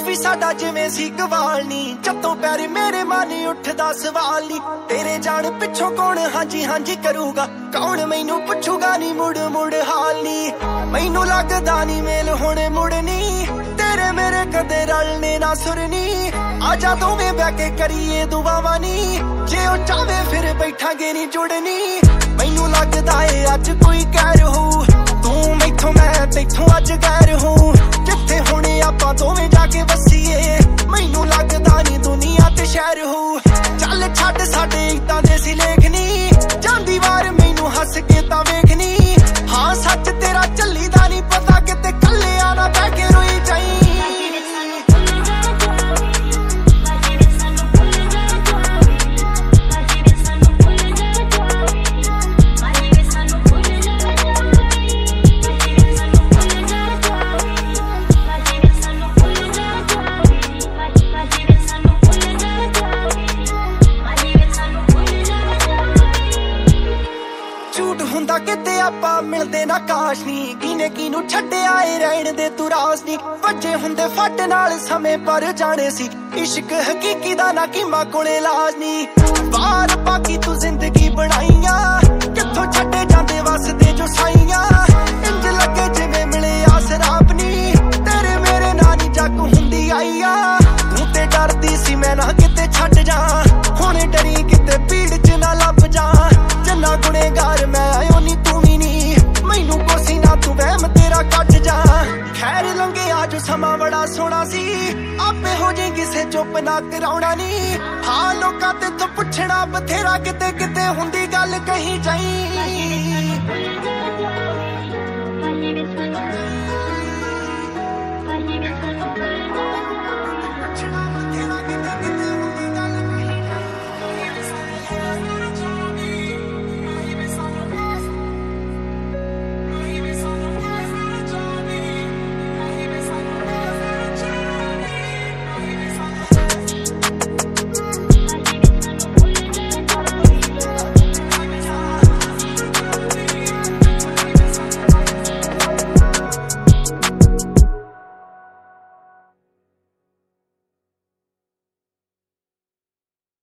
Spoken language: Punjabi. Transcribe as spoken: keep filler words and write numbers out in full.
ਵੀ ਸਾਡਾ ਜਿਵੇਂ ਸੀ ਗਵਾਲ ਨੀ, ਜਦੋਂ ਪੈਰ ਮੇਰੇ ਮਨ ਉੱਠਦਾ ਸਵਾਲ ਨੀ, ਤੇਰੇ ਜਾਣ ਪਿੱਛੋਂ ਕੌਣ ਹਾਂਜੀ ਹਾਂਜੀ ਕਰੂਗਾ, ਕੌਣ ਮੈਨੂੰ ਪੁੱਛੂਗਾ ਨੀ ਮੁੜ ਮੁੜ ਹਾਲ ਨੀ। ਮੈਨੂੰ ਲੱਗਦਾ ਨੀ ਮੇਲ ਹੁਣ ਮੁੜਨੀ, ਤੇਰੇ ਮੇਰੇ ਕਦੇ ਰਲਨੇ ਨਾ ਸੁਰਨੀ, ਆਜਾ ਦੋਵੇਂ ਬਹਿ ਕੇ ਕਰੀਏ ਦੁਆਵਾਂ ਨੀ, ਜੇ ਉਹ ਚਾਵੇ ਫਿਰ ਬੈਠਾਂਗੇ ਨੀ ਜੁੜਨੀ। ਮੈਨੂੰ ਲੱਗਦਾ ਏ ਅੱਜ ਕੋਈ ਕਹਿਰ ਹੋਊ, ਤੂੰ ਮੈਥੋਂ ਮੈਂ ਤੈਥੋਂ ਅੱਜ ਗੈਰ ਹੋਊ, ਜਿੱਥੇ ਹੁਣ ਆਪਾਂ ਦੋਵੇਂ ਜਾ ਕੇ ਵਸੀਏ, ਮੈਨੂੰ ਲੱਗਦਾ ਨੀ ਦੁਨੀਆ ਤੇ ਸ਼ਹਿਰ ਹੋਊ। ਚੱਲ ਛੱਡ ਸਾਡੇ ਏਦਾਂ ਦੇ ਸੀ ਲੇਖਨੀ, ਜਾਂਦੀ ਵਾਰ ਮੈਨੂੰ ਹੱਸ ਕੇ ਤਾਂ ਵੇਖਨੀ, ਹਾਂ ਸੱਚ ਤੇਰਾ ਚੱਲੀ ਦਾ ਨੀ ਪਤਾ, ਕਿਤੇ ਕੱਲਿਆ ਨਾ ਬਹਿ ਕੇ ਰੋਈ ਜਾਈ। ਹੁੰਦਾ ਕਿਤੇ ਆਪਾਂ ਮਿਲਦੇ ਨਾ ਕਾਸ਼ ਨੀ, ਕਿਨੇ ਕਿਨੂੰ ਛੱਡਿਆ ਏ ਰਹਿਣ ਦੇ ਤੂੰ ਰਾਸ ਨੀ, ਵੱਜੇ ਹੁੰਦੇ ਫੱਟ ਨਾਲ ਸਮੇਂ ਪਰ ਜਾਣੇ ਸੀ, ਇਸ਼ਕ ਹਕੀਕੀ ਦਾ ਨਾ ਕੀਮਾ ਕੋਲੇ ਇਲਾਜ ਨੀ। ਬਾਹਰ ਬਾਕੀ ਤੂੰ ਜ਼ਿੰਦਗੀ ਬਣਾਈਆਂ, ਕਿੱਥੋਂ ਛੱਡੇ ਜਾਂਦੇ ਵਸਦੇ ਜੋ ਸਾਈਆਂ, ਇੰਜ ਲੱਗੇ ਜਿਵੇਂ ਮਿਲੇ ਆਸਰਾਪ ਨੀ, ਤੇਰੇ ਮੇਰੇ ਨਾਲ ਨੀ ਜੱਗ ਹੁੰਦੀ ਆਈਆ, ਤੂੰ ਤੇ ਡਰਦੀ ਸੀ ਮੈਂ ਨਾ ਕਿਤੇ ਛੱਡ ਜਾ, ਹੁਣ ਡਰੀ ਕਿਤੇ ਭੀੜ ਚ ਨਾ ਲੱਭ ਜਾ, ਜੰਨਾ ਗੁਨੇਗਾਰ ਮੈਂ ਆਇਓ ਨੀ ਤੂੰ ਵੀ ਨੀ, ਮੈਨੂੰ ਕੋਸੀ ਨਾ ਤੂੰ ਵਹਿਮ ਤੇਰਾ ਕੱਢ ਜਾ। ਖੈਰ ਲੰਘਿਆ ਜੋ ਸਮਾਂ ਬੜਾ ਸੋਹਣਾ ਸੀ, ਆਪੇ ਹੋ ਜੇ ਕਿਸੇ ਚੁੱਪ ਨਾ ਕਰਾਉਣਾ ਨੀ, ਹਾਂ ਲੋਕਾਂ ਤੇ ਤੂੰ ਪੁੱਛਣਾ ਬਥੇਰਾ, ਕਿਤੇ ਕਿਤੇ ਹੁੰਦੀ ਗੱਲ ਕਹੀ ਜਾਈ।